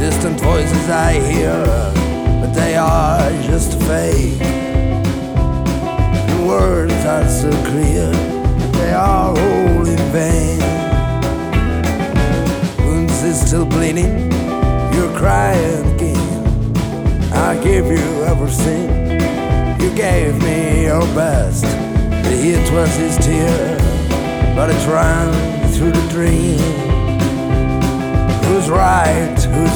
Distant voices I hear, but they are just a fake. The words are so clear, but they are all in vain. Wounds is still bleeding, you're crying again. I gave you everything, you gave me your best. It was his tear, but it ran through the dream. Who's right, who's